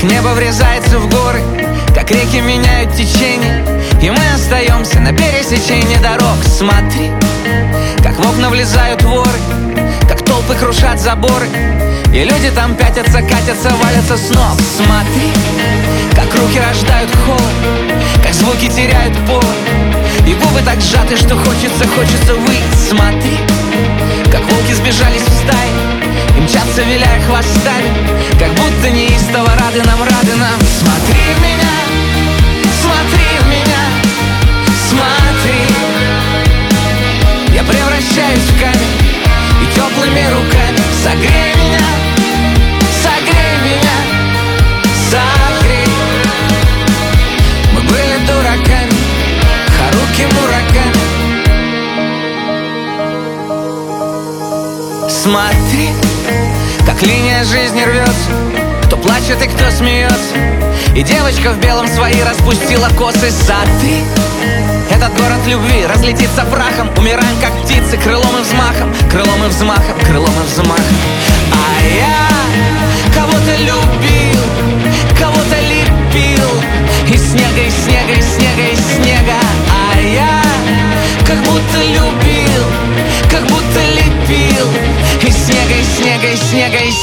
Как небо врезается в горы, как реки меняют течение, и мы остаемся на пересечении дорог. Смотри, как в окна влезают воры, как толпы крушат заборы, и люди там пятятся, катятся, валятся с ног. Смотри, как руки рождают холод, как звуки теряют повод, и губы так сжаты, что хочется выйти. Смотри, как волки сбежались в стаи и мчатся, виляя хвостами, как будто неистово рады нам. Смотри в меня, смотри в меня, смотри. Я превращаюсь в камень, и теплыми руками согрей меня, согрей меня, согрей. Мы были дураками, Харуки Мураками. Смотри, как линия жизни рвется, кто плачет и кто смеется, и девочка в белом свои распустила косы. Сотри, этот город любви разлетится прахом, умираем как птицы, крылом и взмахом, крылом и взмахом, крылом и взмахом. А я кого-то любил, кого-то лепил из снега, из снега, из снега, из снега. А я как будто любил, как будто лепил из снега, из снега, из снега, из